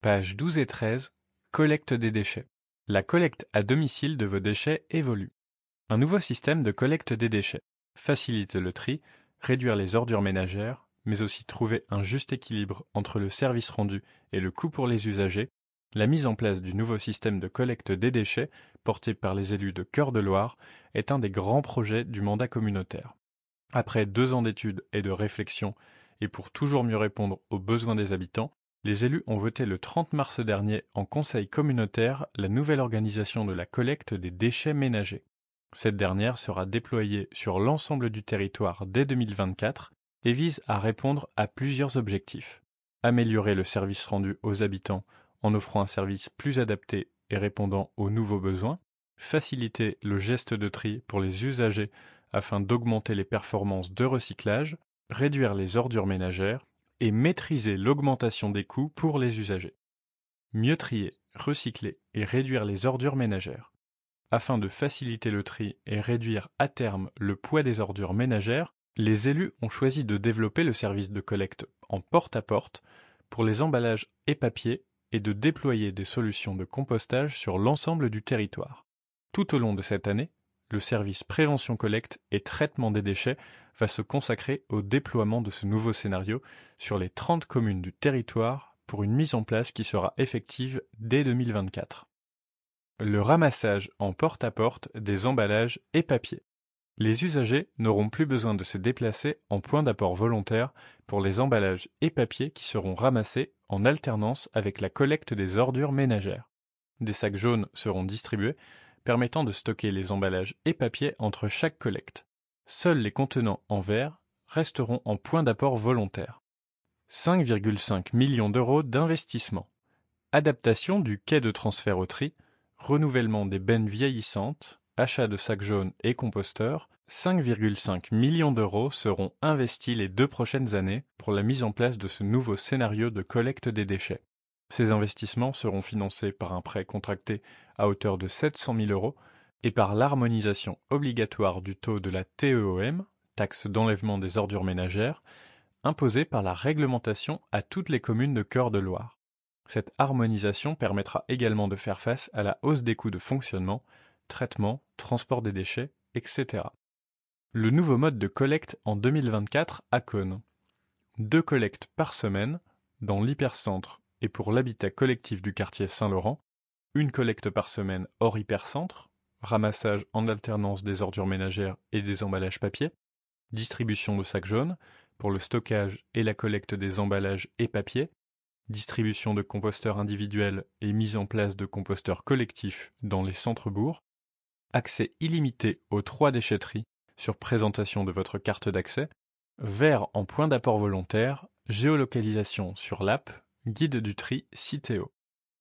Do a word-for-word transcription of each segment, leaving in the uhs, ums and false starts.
Pages douze et treize. Collecte des déchets. La collecte à domicile de vos déchets évolue. Un nouveau système de collecte des déchets facilite le tri, réduire les ordures ménagères, mais aussi trouver un juste équilibre entre le service rendu et le coût pour les usagers. La mise en place du nouveau système de collecte des déchets, porté par les élus de Cœur de Loire, est un des grands projets du mandat communautaire. Après deux ans d'études et de réflexion, et pour toujours mieux répondre aux besoins des habitants, les élus ont voté le trente mars dernier en conseil communautaire la nouvelle organisation de la collecte des déchets ménagers. Cette dernière sera déployée sur l'ensemble du territoire dès deux mille vingt-quatre et vise à répondre à plusieurs objectifs. Améliorer le service rendu aux habitants en offrant un service plus adapté et répondant aux nouveaux besoins, faciliter le geste de tri pour les usagers afin d'augmenter les performances de recyclage, réduire les ordures ménagères et maîtriser l'augmentation des coûts pour les usagers. Mieux trier, recycler et réduire les ordures ménagères. Afin de faciliter le tri et réduire à terme le poids des ordures ménagères, les élus ont choisi de développer le service de collecte en porte-à-porte pour les emballages et papiers et de déployer des solutions de compostage sur l'ensemble du territoire. Tout au long de cette année, le service prévention collecte et traitement des déchets va se consacrer au déploiement de ce nouveau scénario sur les trente communes du territoire pour une mise en place qui sera effective dès deux mille vingt-quatre. Le ramassage en porte-à-porte des emballages et papiers. Les usagers n'auront plus besoin de se déplacer en point d'apport volontaire pour les emballages et papiers qui seront ramassés en alternance avec la collecte des ordures ménagères. Des sacs jaunes seront distribués, permettant de stocker les emballages et papiers entre chaque collecte. Seuls les contenants en verre resteront en point d'apport volontaire. cinq virgule cinq millions d'euros d'investissement. Adaptation du quai de transfert au tri, renouvellement des bennes vieillissantes, achat de sacs jaunes et composteurs, cinq virgule cinq millions d'euros seront investis les deux prochaines années pour la mise en place de ce nouveau scénario de collecte des déchets. Ces investissements seront financés par un prêt contracté à hauteur de sept cent mille euros et par l'harmonisation obligatoire du taux de la T E O M, taxe d'enlèvement des ordures ménagères, imposée par la réglementation à toutes les communes de Cœur de Loire. Cette harmonisation permettra également de faire face à la hausse des coûts de fonctionnement, traitement, transport des déchets, et cetera. Le nouveau mode de collecte en deux mille vingt-quatre à Cosne. Deux collectes par semaine dans l'hypercentre et pour l'habitat collectif du quartier Saint-Laurent, une collecte par semaine hors hypercentre, ramassage en alternance des ordures ménagères et des emballages papier, distribution de sacs jaunes pour le stockage et la collecte des emballages et papier, distribution de composteurs individuels et mise en place de composteurs collectifs dans les centres-bourgs, accès illimité aux trois déchetteries sur présentation de votre carte d'accès, verre en point d'apport volontaire, géolocalisation sur l'app, guide du tri Citeo.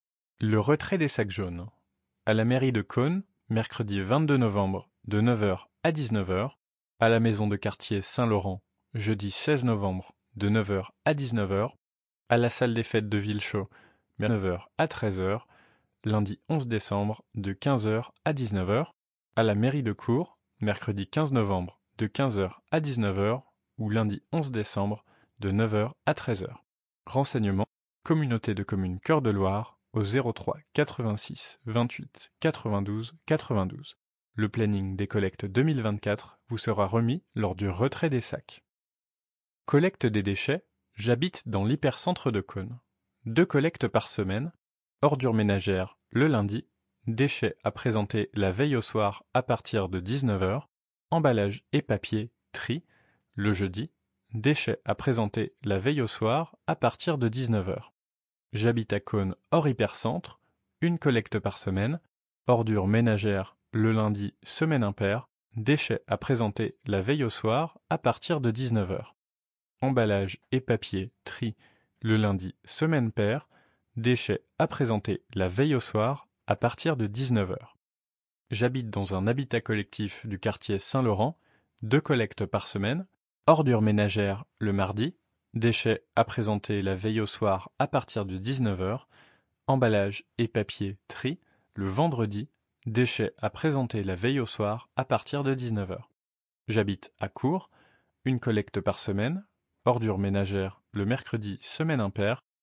Le retrait des sacs jaunes. À la mairie de Cosne, mercredi vingt-deux novembre, de neuf heures à dix-neuf heures. À la maison de quartier Saint-Laurent, jeudi seize novembre, de neuf heures à dix-neuf heures. À la salle des fêtes de Villechaud, de neuf heures à treize heures. Lundi onze décembre, de quinze heures à dix-neuf heures. À la mairie de Cours, mercredi quinze novembre, de quinze heures à dix-neuf heures. Ou lundi onze décembre, de neuf heures à treize heures. Renseignements, communauté de communes Cœur de Loire, au zéro trois quatre-vingt-six vingt-huit quatre-vingt-douze quatre-vingt-douze. Le planning des collectes deux mille vingt-quatre vous sera remis lors du retrait des sacs. Collecte des déchets, j'habite dans l'hypercentre de Cosne. Deux collectes par semaine, ordures ménagères le lundi, déchets à présenter la veille au soir à partir de dix-neuf heures, emballage et papier, tri, le jeudi, déchets à présenter la veille au soir à partir de dix-neuf heures. J'habite à Cosne hors hypercentre, une collecte par semaine, ordures ménagères le lundi, semaine impaire, déchets à présenter la veille au soir à partir de dix-neuf heures. Emballage et papier, tri, le lundi, semaine paire, déchets à présenter la veille au soir à partir de dix-neuf heures. J'habite dans un habitat collectif du quartier Saint-Laurent, deux collectes par semaine, ordures ménagères le mardi, déchets à présenter la veille au soir à partir de dix-neuf heures, emballage et papier tri, le vendredi, déchets à présenter la veille au soir à partir de dix-neuf heures. J'habite à Cours, une collecte par semaine, ordures ménagères le mercredi, semaine impaire,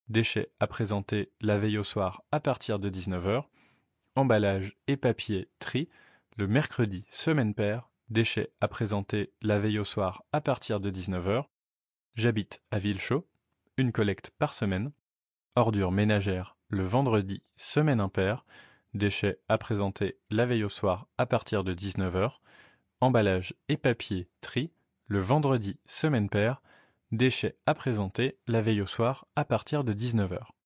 déchets à présenter la veille au soir à partir de dix-neuf heures. Emballage et papier, tri, le mercredi, semaine paire, déchets à présenter la veille au soir à partir de dix-neuf heures. J'habite à Villechaux, une collecte par semaine. Ordures ménagères, le vendredi, semaine impaire, déchets à présenter la veille au soir à partir de dix-neuf heures. Emballage et papier, tri, le vendredi, semaine paire, déchets à présenter la veille au soir à partir de dix-neuf heures.